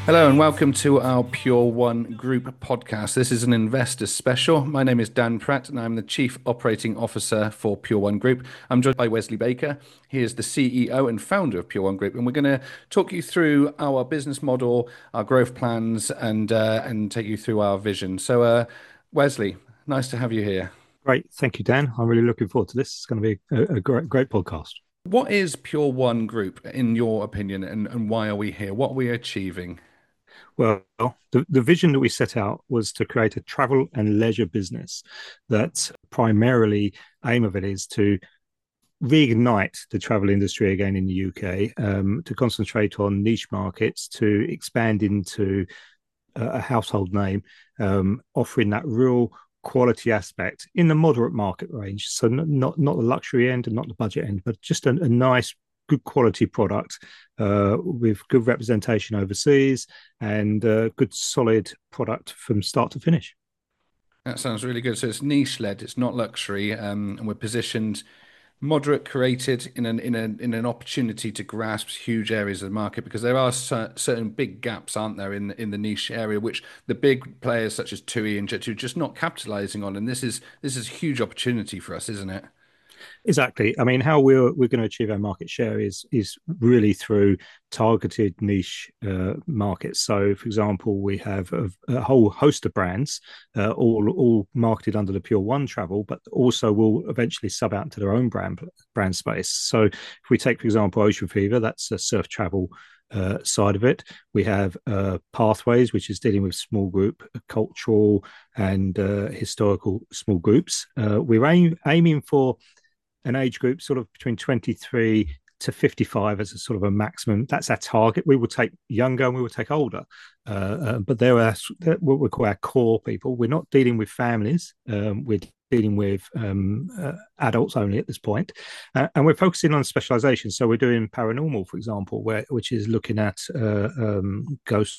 Hello and welcome to our Pure One Group podcast. This is an investor special. My name is Dan Pratt and I'm the Chief Operating Officer for Pure One Group. I'm joined by Wesley Baker. He is the CEO and founder of Pure One Group, and we're going to talk you through our business model, our growth plans, and take you through our vision. Wesley, nice to have you here. Great. Thank you, Dan. I'm really looking forward to this. It's going to be a great podcast. What is Pure One Group, in your opinion, and why are we here? What are we achieving? Well, the vision that we set out was to create a travel and leisure business that primarily aim of it is to reignite the travel industry again in the UK, to concentrate on niche markets, to expand into a household name, offering that real quality aspect in the moderate market range. So not the luxury end and not the budget end, but just a nice, good quality product with good representation overseas and good solid product from start to finish. That sounds really good. So it's niche led, it's not luxury, and we're positioned moderate created in an opportunity to grasp huge areas of the market because there are certain big gaps, aren't there, in the niche area, which the big players such as TUI and Jet2 just not capitalizing on. And this is a huge opportunity for us, isn't it? Exactly. I mean, how we're going to achieve our market share is really through targeted niche markets. So, for example, we have a whole host of brands, all marketed under the Pure One Travel, but also will eventually sub out into their own brand space. So, if we take, for example, Ocean Fever, that's a surf travel side of it. We have Pathways, which is dealing with small group, cultural and historical small groups. We're aiming for an age group sort of between 23 to 55 as a sort of a maximum. That's our target. We will take younger and we will take older, but they're what we call our core people. We're not dealing with families. We're dealing with adults only at this point, and we're focusing on specialization. So we're doing paranormal, for example, which is looking at ghost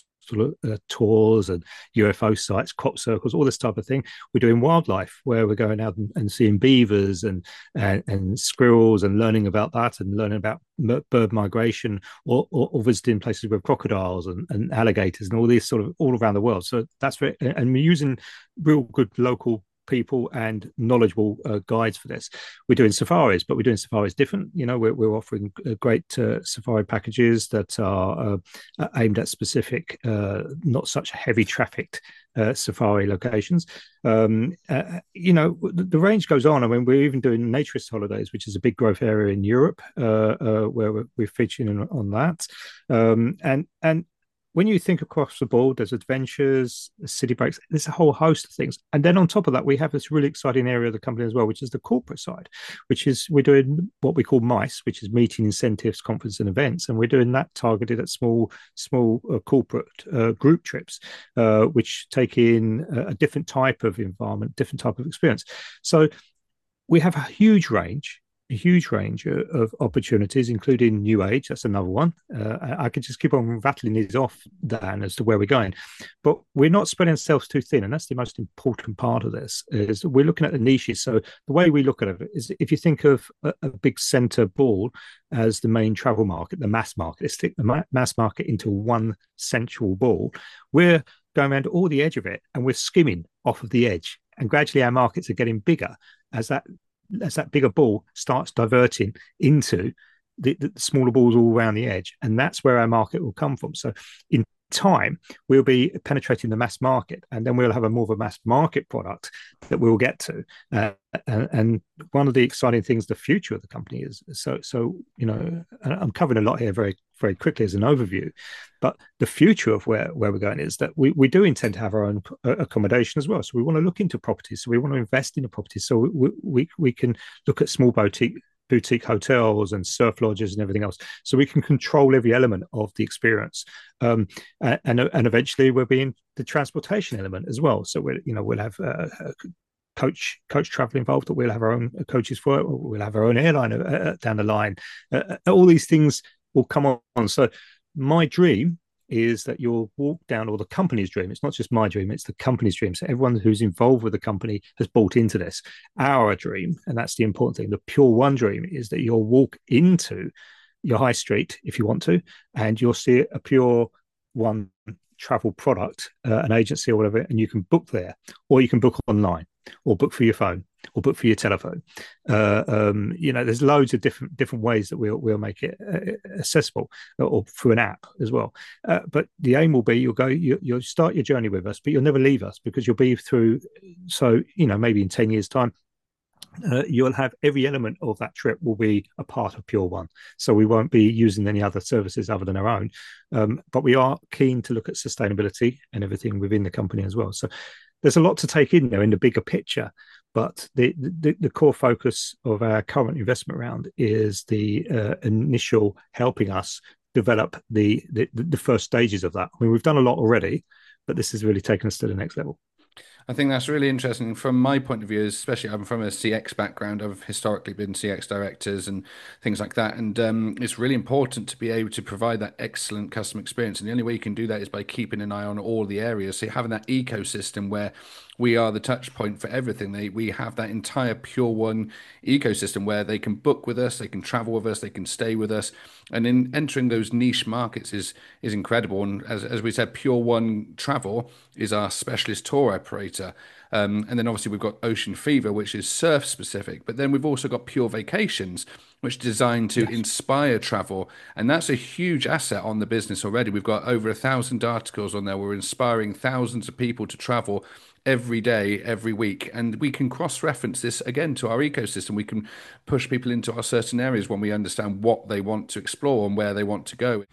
tours and UFO sites, crop circles, all this type of thing. We're doing wildlife where we're going out and seeing beavers and squirrels and learning about that and learning about bird migration or visiting places with crocodiles and alligators and all these sort of all around the world. So that's very, and we're using real good local people and knowledgeable guides for this. We're doing safaris, but we're doing safaris different. You know, we're offering great safari packages that are aimed at specific, not such heavy trafficked safari locations. The range goes on. I mean, we're even doing naturist holidays, which is a big growth area in Europe, where we're featuring on that. And when you think across the board, there's adventures, city breaks, there's a whole host of things. And then on top of that, we have this really exciting area of the company as well, which is the corporate side, which is we're doing what we call MICE, which is meeting incentives, conference and events. And we're doing that targeted at small corporate group trips, which take in a different type of environment, different type of experience. So we have a huge range of opportunities, including New Age. That's another one. I could just keep on rattling these off, Dan, as to where we're going. But we're not spreading ourselves too thin. And that's the most important part of this, is we're looking at the niches. So the way we look at it is if you think of a big center ball as the main travel market, the mass market, let's stick the mass market into one central ball. We're going around all the edge of it and we're skimming off of the edge. And gradually our markets are getting bigger as that bigger ball starts diverting into the smaller balls all around the edge. And that's where our market will come from. So in time, we'll be penetrating the mass market, and then we'll have a more of a mass market product that we'll get to. And one of the exciting things, the future of the company is I'm covering a lot here very, very quickly as an overview, but the future of where we're going is that we do intend to have our own accommodation as well. So we want to look into properties. So we want to invest in the properties. So we can look at small boutique hotels and surf lodges and everything else. So we can control every element of the experience. And eventually we'll be in the transportation element as well. So we'll have coach travel involved, that we'll have our own coaches for it. We'll have our own airline down the line. All these things will come on. So my dream is that you'll walk down, or the company's dream. It's not just my dream, it's the company's dream. So everyone who's involved with the company has bought into this. Our dream, and that's the important thing, the Pure One dream, is that you'll walk into your high street if you want to, and you'll see a Pure one travel product, an agency or whatever, and you can book there, or you can book online, or book for your phone, or book for your telephone. There's loads of different ways that we'll make it accessible, or through an app as well. But the aim will be you'll start your journey with us, but you'll never leave us, because you'll be through. So maybe in 10 years' time, you'll have every element of that trip will be a part of Pure One. So we won't be using any other services other than our own. But we are keen to look at sustainability and everything within the company as well. So there's a lot to take in there in the bigger picture. But the core focus of our current investment round is the initial helping us develop the first stages of that. I mean, we've done a lot already, but this has really taken us to the next level. I think that's really interesting from my point of view, especially I'm from a CX background. I've historically been CX directors and things like that. And it's really important to be able to provide that excellent customer experience. And the only way you can do that is by keeping an eye on all the areas. So having that ecosystem where we are the touch point for everything. We have that entire Pure One ecosystem where they can book with us, they can travel with us, they can stay with us. And in entering those niche markets is incredible. And as we said, Pure One Travel is our specialist tour operator. And then obviously we've got Ocean Fever, which is surf specific. But then we've also got Pure Vacations, which is designed to inspire travel. And that's a huge asset on the business already. We've got over 1,000 articles on there. We're inspiring thousands of people to travel every day, every week. And we can cross-reference this again to our ecosystem. We can push people into our certain areas when we understand what they want to explore and where they want to go.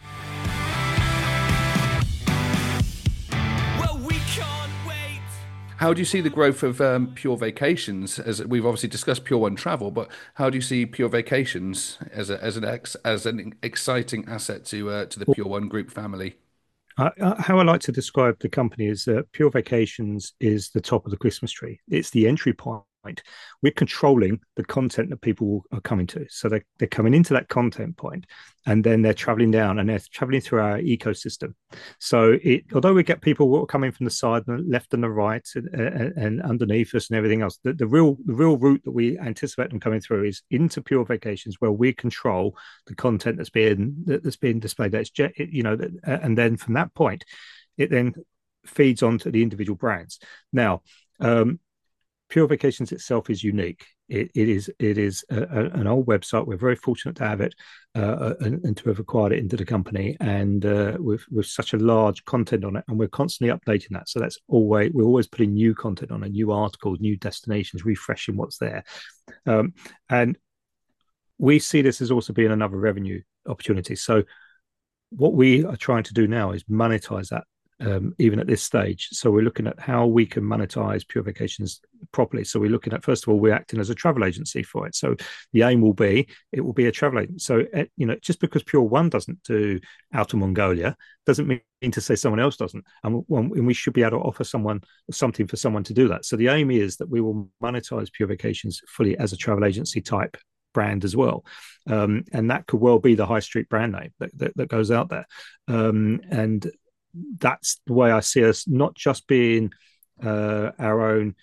How do you see the growth of Pure Vacations? As we've obviously discussed Pure One Travel, but how do you see Pure Vacations as an exciting asset to the Pure One Group family? How I like to describe the company is that Pure Vacations is the top of the Christmas tree. It's the entry point. We're controlling the content that people are coming to. So they're coming into that content point, and then they're traveling down, and they're traveling through our ecosystem. So although we get people who are coming from the side, and the left and the right, and underneath us and everything else, the real route that we anticipate them coming through is into Pure Vacations, where we control the content that's being displayed. And then from that point, it then feeds onto the individual brands. Now, Pure Vacations itself is unique. It is an old website. We're very fortunate to have it and to have acquired it into the company, and with such a large content on it, and we're constantly updating that. So we're always putting new content on it, new articles, new destinations, refreshing what's there, and we see this as also being another revenue opportunity. So what we are trying to do now is monetize that. Even at this stage. So we're looking at how we can monetize Pure Vacations properly. So we're looking at, first of all, we're acting as a travel agency for it. So the aim will be, it will be a travel agent. So, just because Pure One doesn't do Outer Mongolia, doesn't mean to say someone else doesn't. And we should be able to offer something for someone to do that. So the aim is that we will monetize Pure Vacations fully as a travel agency type brand as well. And that could well be the high street brand name that goes out there. And that's the way I see us, not just being our own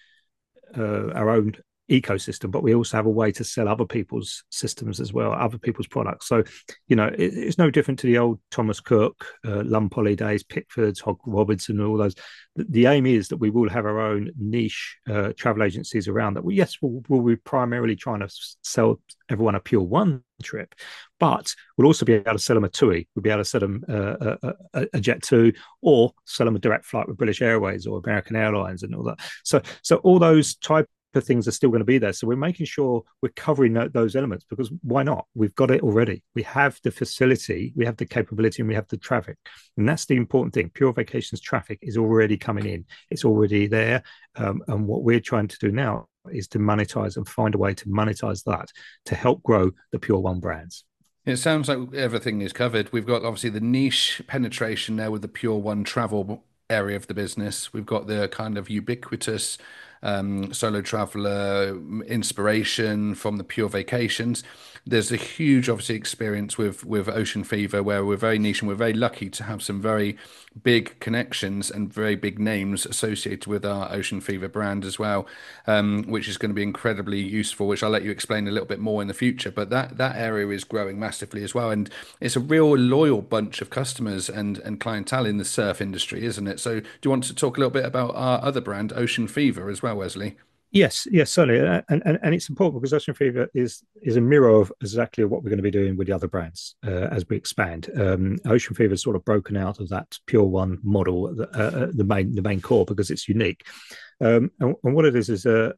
ecosystem, but we also have a way to sell other people's systems as well, other people's products. So, it's no different to the old Thomas Cook, Lump Holidays, Pickfords, Hog Robinson, and all those. The aim is that we will have our own niche travel agencies around that. We'll be primarily trying to sell everyone a Pure One trip, but we'll also be able to sell them a TUI. We'll be able to sell them a Jet2, or sell them a direct flight with British Airways or American Airlines and all that. So all those type of things are still going to be there. So we're making sure we're covering those elements, because why not? We've got it already. We have the facility, we have the capability, and we have the traffic. And that's the important thing. Pure Vacations traffic is already coming in. It's already there. And what we're trying to do now is to monetize and find a way to monetize that to help grow the Pure One brands. It sounds like everything is covered. We've got obviously the niche penetration there with the Pure One Travel area of the business. We've got the kind of ubiquitous Solo Traveler, Inspiration from the Pure Vacations. There's a huge, obviously, experience with Ocean Fever, where we're very niche and we're very lucky to have some very big connections and very big names associated with our Ocean Fever brand as well, which is going to be incredibly useful, which I'll let you explain a little bit more in the future. But that area is growing massively as well, and it's a real loyal bunch of customers and clientele in the surf industry, isn't it? So, do you want to talk a little bit about our other brand, Ocean Fever, as well, Wesley? Yes, certainly, and it's important because Ocean Fever is a mirror of exactly what we're going to be doing with the other brands as we expand. Ocean Fever is sort of broken out of that Pure One model, the main core, because it's unique. And what it is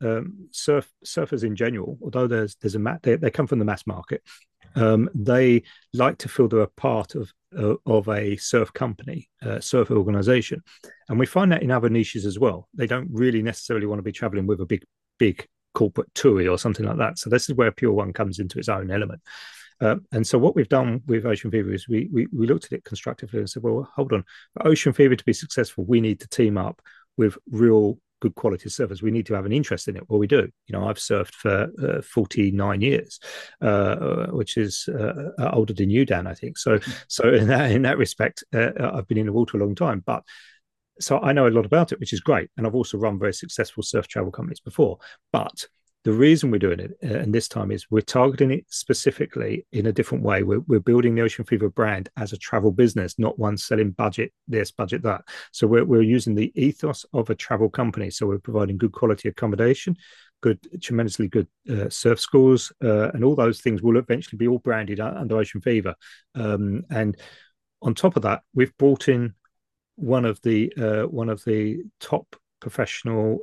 surfers in general, although there's they come from the mass market, they like to feel they're a part of a surf company, surf organization. And we find that in other niches as well. They don't really necessarily want to be traveling with a big corporate TUI or something like that. So this is where Pure One comes into its own element. And so what we've done with Ocean Fever is we looked at it constructively and said, well, hold on, for Ocean Fever to be successful, we need to team up with real good quality surfers. We need to have an interest in it. Well, we do. I've surfed for 49 years, which is older than you, Dan, I think. So in that respect, I've been in the water a long time. But so I know a lot about it, which is great. And I've also run very successful surf travel companies before. But the reason we're doing it, and this time, is we're targeting it specifically in a different way. We're building the Ocean Fever brand as a travel business, not one selling budget this, budget that. So we're using the ethos of a travel company. So we're providing good quality accommodation, tremendously good surf schools, and all those things will eventually be all branded under Ocean Fever. And on top of that, we've brought in one of the top professional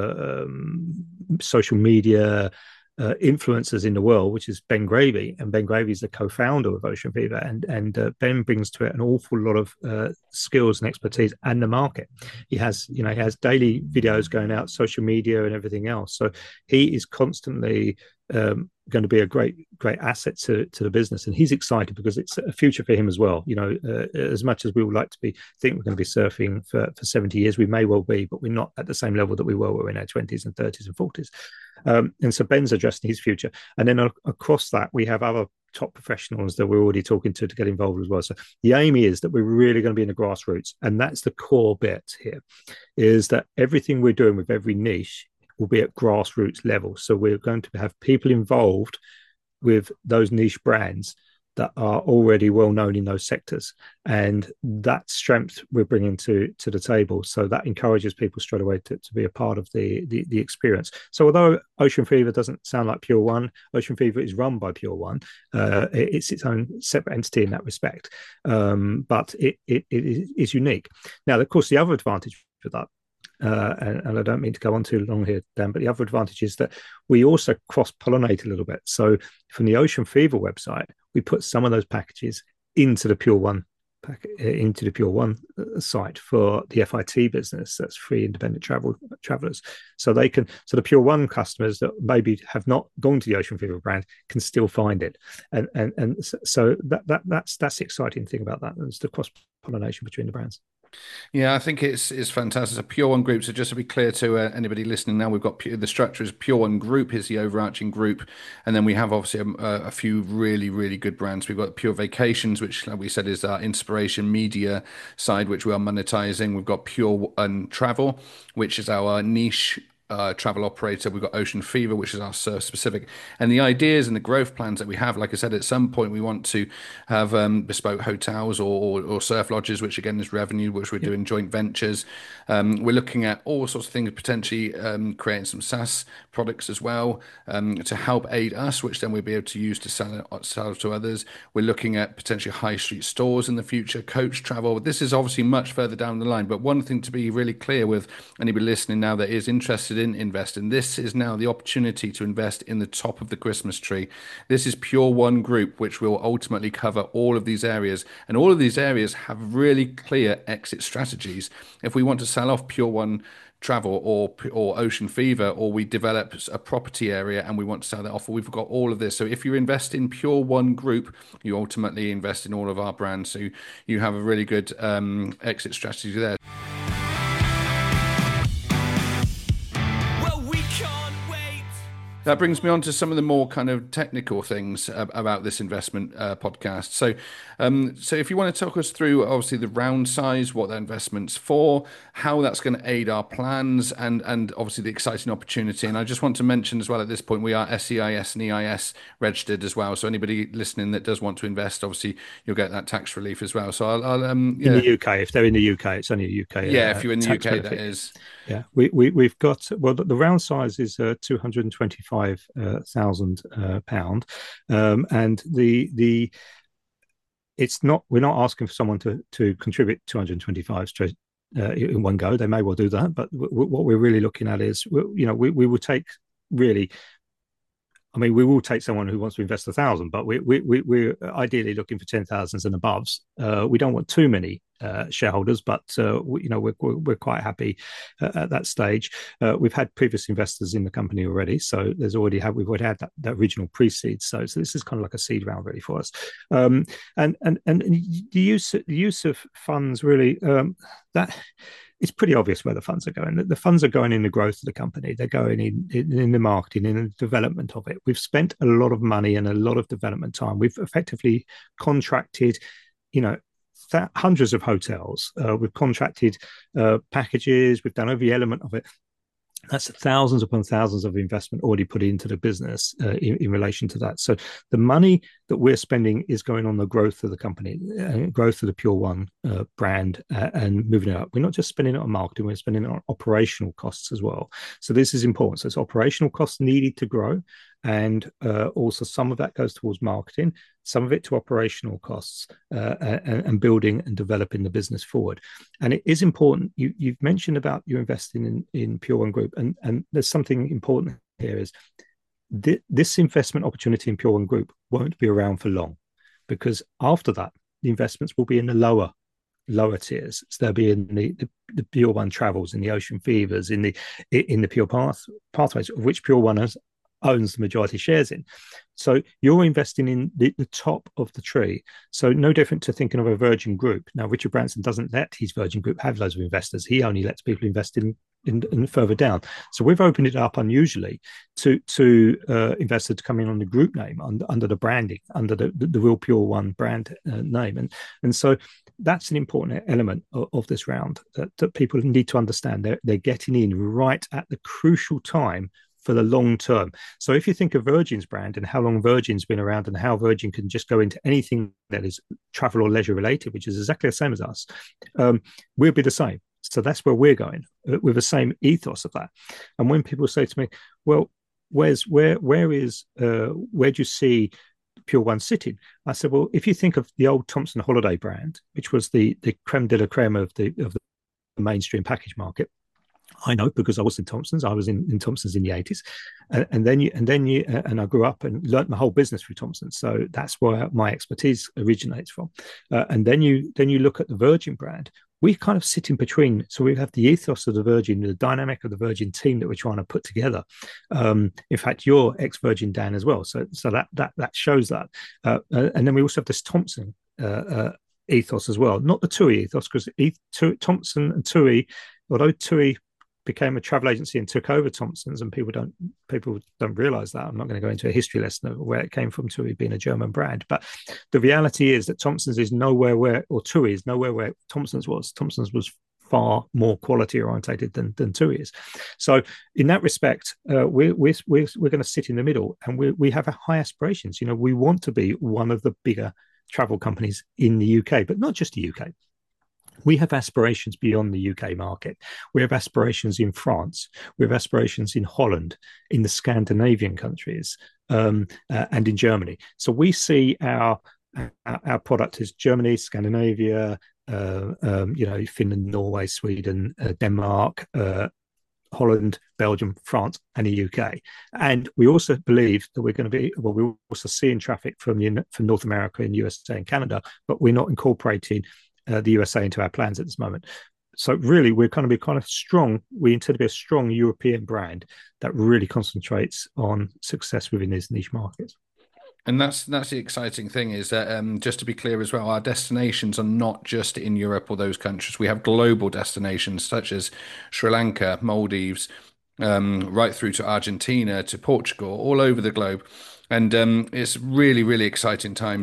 social media influencers in the world, which is Ben Gravy, and Ben Gravy is the co-founder of Ocean Fever, and Ben brings to it an awful lot of skills and expertise and the market. He has daily videos going out, social media, and everything else. So he is constantly going to be a great asset to the business, and he's excited because it's a future for him as well. As much as we would like to think we're going to be surfing for 70 years, we may well be, but we're not at the same level that we were in our 20s and 30s and 40s. And so Ben's addressing his future, and then across that we have other top professionals that we're already talking to get involved as well. So the aim is that we're really going to be in the grassroots, and that's the core bit here, is that everything we're doing with every niche will be at grassroots level. So we're going to have people involved with those niche brands that are already well known in those sectors, and that strength we're bringing to the table. So that encourages people straight away to be a part of the experience. So although Ocean Fever doesn't sound like Pure One, Ocean Fever is run by Pure One. It's its own separate entity in that respect, but it is unique. Now, of course, the other advantage for that, and I don't mean to go on too long here, Dan, but the other advantage is that we also cross-pollinate a little bit. So from the Ocean Fever website, we put some of those packages into the Pure One site for the FIT business. That's free independent travelers. So the Pure One customers that maybe have not gone to the Ocean Fever brand can still find it. And so that's the exciting thing about that. It's the cross-pollination between the brands. Yeah, I think it's fantastic. So Pure One Group. So just to be clear to anybody listening now, we've got the structure is Pure One Group is the overarching group, and then we have obviously a few really good brands. We've got Pure Vacations, which, like we said, is our inspiration media side, which we are monetizing. We've got Pure One Travel, which is our niche travel operator. We've got Ocean Fever, which is our surf specific. And the ideas and the growth plans that we have, like I said, at some point we want to have bespoke hotels or surf lodges, which again is revenue, which we're doing joint ventures. We're looking at all sorts of things, potentially creating some SaaS products as well to help aid us, which then we'll be able to use to sell to others. We're looking at potentially high street stores in the future, coach travel. This is obviously much further down the line, but one thing to be really clear with anybody listening now that is interested in investing, this is now the opportunity to invest in the top of the Christmas tree. This is Pure One Group, which will ultimately cover all of these areas, and all of these areas have really clear exit strategies. If we want to sell off Pure One Travel or Ocean Fever, or we develop a property area and we want to sell that off, we've got all of this. So if you invest in Pure One Group, you ultimately invest in all of our brands. So you have a really good exit strategy there. That brings me on to some of the more kind of technical things about this investment podcast. So if you want to talk us through, obviously the round size, what that investment's for, how that's going to aid our plans, and obviously the exciting opportunity. And I just want to mention as well at this point, we are SEIS and EIS registered as well. So anybody listening that does want to invest, obviously you'll get that tax relief as well. So In yeah, the UK, if they're in the UK, it's only a UK yeah, if you're in the tax UK, that benefit. is. Yeah, we've got, well, the round size is £225,000, and the it's not, we're not asking for someone to contribute 225 straight in one go. They may well do that, but what we're really looking at is, we will take, really, I mean, we will take someone who wants to invest 1,000, but we're ideally looking for 10,000s and aboves. We don't want too many shareholders, but we're quite happy at that stage. We've had previous investors in the company already, so we've already had that original pre-seed. So this is kind of like a seed round really for us. And the use of funds really, that it's pretty obvious where the funds are going. The funds are going in the growth of the company. They're going in the marketing, in the development of it. We've spent a lot of money and a lot of development time. We've effectively contracted, hundreds of hotels. We've contracted packages. We've done every element of it. That's thousands upon thousands of investment already put into the business in relation to that. So the money that we're spending is going on the growth of the company, growth of the Pure One brand, and moving it up. We're not just spending it on marketing, we're spending it on operational costs as well. So this is important. So it's operational costs needed to grow. And also some of that goes towards marketing, some of it to operational costs, and building and developing the business forward. And it is important. You've mentioned about you investing in Pure One Group, and there's something important here is this investment opportunity in Pure One Group won't be around for long, because after that, the investments will be in the lower tiers. So they'll be in the Pure One Travels, in the Ocean Fevers, in the Pure Pathways, of which Pure One owns the majority shares in. So you're investing in the top of the tree. So no different to thinking of a Virgin Group. Now, Richard Branson doesn't let his Virgin Group have loads of investors. He only lets people invest in further down. So we've opened it up unusually to investors to come in on the group name, under the branding, under the real Pure One brand name. And so that's an important element of this round that people need to understand. They're getting in right at the crucial time for the long term. So if you think of Virgin's brand and how long Virgin's been around and how Virgin can just go into anything that is travel or leisure related, which is exactly the same as us, we'll be the same. So that's where we're going, with the same ethos of that. And when people say to me, well, where do you see Pure One sitting? I said, well, if you think of the old Thompson Holiday brand, which was the creme de la creme of the mainstream package market, I know because I was in Thompson's. I was in Thompson's in the 80s, and I grew up and learnt my whole business through Thompson's. So that's where my expertise originates from. And then you look at the Virgin brand. We kind of sit in between. So we have the ethos of the Virgin, the dynamic of the Virgin team that we're trying to put together. In fact, you're ex-Virgin, Dan, as well. So that shows that. And then we also have this Thompson ethos as well, not the TUI ethos, because Thompson and TUI, although TUI became a travel agency and took over Thompson's, and people don't realize that. I'm not going to go into a history lesson of where it came from, TUI being a German brand, but the reality is that Thompson's is nowhere where, or TUI is nowhere where Thompson's was. Thompson's was far more quality orientated than TUI is. So in that respect, we're going to sit in the middle, and we have high aspirations. We want to be one of the bigger travel companies in the UK, but not just the UK. We have aspirations beyond the UK market. We have aspirations in France. We have aspirations in Holland, in the Scandinavian countries, and in Germany. So we see our product as Germany, Scandinavia, Finland, Norway, Sweden, Denmark, Holland, Belgium, France, and the UK. And we also believe that we're going to be, well, we're also seeing traffic from North America and USA and Canada, but we're not incorporating the USA into our plans at this moment. So really, we're going to be kind of strong. We intend to be a strong European brand that really concentrates on success within these niche markets. And that's the exciting thing is that just to be clear as well, our destinations are not just in Europe or those countries. We have global destinations such as Sri Lanka, Maldives, right through to Argentina, to Portugal, all over the globe. And it's really, really exciting times.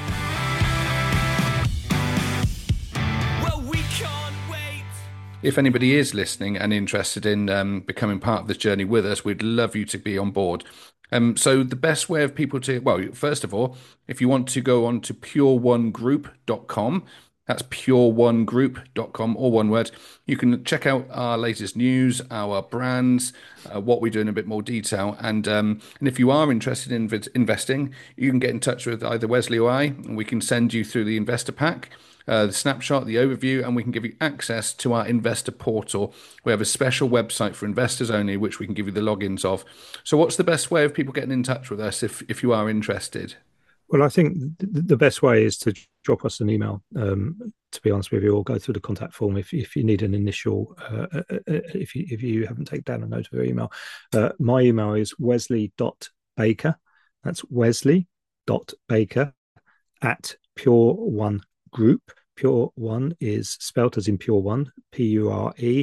Well, we can't wait. If anybody is listening and interested in becoming part of this journey with us, we'd love you to be on board. So the best way of people to, well, first of all, if you want to go on to pureonegroup.com, that's pureonegroup.com, all one word. You can check out our latest news, our brands, what we do in a bit more detail. And if you are interested in investing, you can get in touch with either Wesley or I, and we can send you through the investor pack, the snapshot, the overview, and we can give you access to our investor portal. We have a special website for investors only, which we can give you the logins of. So what's the best way of people getting in touch with us if you are interested? Well, I think the best way is to drop us an email. To be honest with you, or go through the contact form if you need an initial. If you haven't taken down a note of your email, my email is wesley.baker. That's wesley.baker at Pure One Group. Pure One is spelt as in Pure One, Pureone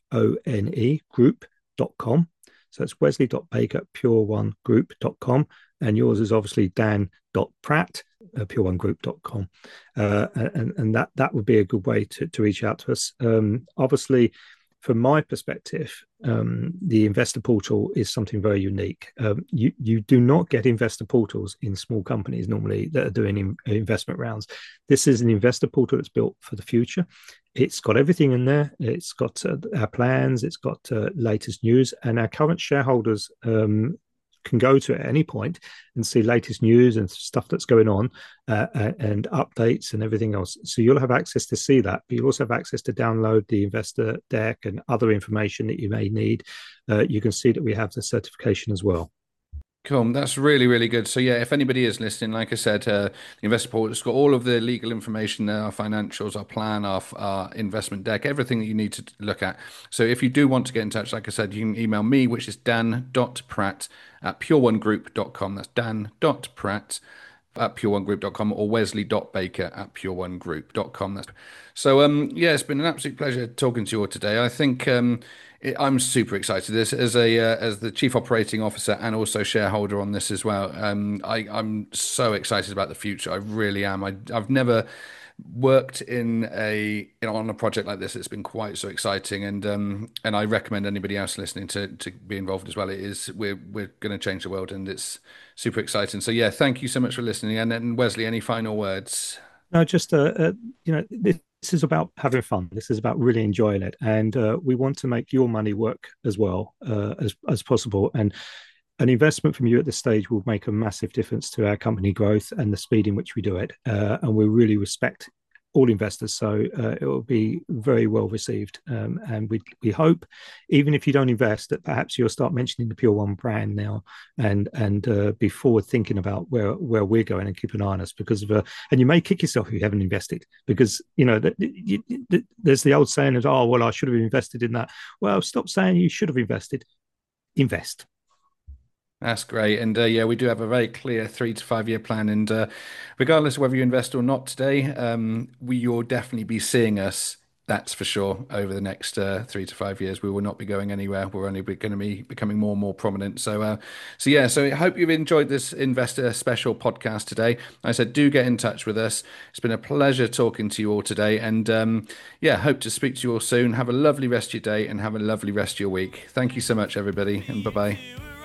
group.com. So it's wesley.baker at pureonegroup.com. And yours is obviously dan.pratt at pureonegroup.com. And that would be a good way to reach out to us. Obviously, from my perspective, the investor portal is something very unique. You do not get investor portals in small companies normally that are doing investment rounds. This is an investor portal that's built for the future. It's got everything in there. It's got our plans. It's got latest news, and our current shareholders can go to at any point and see latest news and stuff that's going on and updates and everything else. So you'll have access to see that, but you'll also have access to download the investor deck and other information that you may need. You can see that we have the certification as well. Cool. That's really, really good. So yeah, if anybody is listening, like I said, the Investor Portal, it's got all of the legal information there, our financials, our plan, our investment deck, everything that you need to look at. So if you do want to get in touch, like I said, you can email me, which is dan.pratt at pureonegroup.com. That's dan.pratt at pureonegroup.com or wesley.baker at pureonegroup.com. So yeah, it's been an absolute pleasure talking to you all today. I think I'm super excited. This as the chief operating officer and also shareholder on this as well. I'm so excited about the future. I really am. I've never worked in on a project like this. It's been quite so exciting, and I recommend anybody else listening to be involved as well. We're going to change the world, and it's super exciting. So yeah, thank you so much for listening. And then Wesley, any final words? No, just this is about having fun. This is about really enjoying it, and we want to make your money work as well as possible. And an investment from you at this stage will make a massive difference to our company growth and the speed in which we do it. And we really respect all investors, so it will be very well received. And we hope, even if you don't invest, that perhaps you'll start mentioning the Pure One brand now, and be forward thinking about where we're going, and keep an eye on us because of and you may kick yourself if you haven't invested, because there's the old saying of, oh well, I should have invested in that. Well, stop saying you should have invested. Invest. That's great. And yeah, we do have a very clear 3 to 5 year plan. And regardless of whether you invest or not today, you'll definitely be seeing us, that's for sure, over the next 3 to 5 years. We will not be going anywhere. We're only going to be becoming more and more prominent. So yeah, so I hope you've enjoyed this investor special podcast today. I said, do get in touch with us. It's been a pleasure talking to you all today. And yeah, hope to speak to you all soon. Have a lovely rest of your day and have a lovely rest of your week. Thank you so much, everybody. And bye-bye.